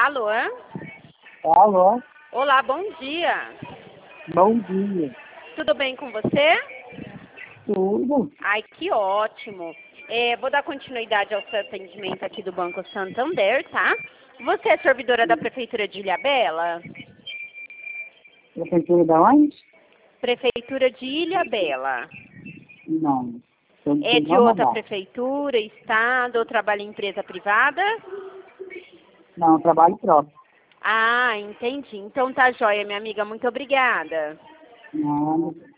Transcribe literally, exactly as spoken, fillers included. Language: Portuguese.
Alô? Alô? Olá, bom dia. Bom dia. Tudo bem com você? Tudo? Ai, que ótimo. É, vou dar continuidade ao seu atendimento aqui do Banco Santander, tá? Você é servidora da Prefeitura de Ilhabela? Prefeitura da onde? Prefeitura de Ilhabela. Não. Sou É de João outra Navarro. prefeitura, estado ou trabalha em empresa privada? Não, trabalho próprio. Ah, entendi. Então tá joia, minha amiga. Muito obrigada. Nada.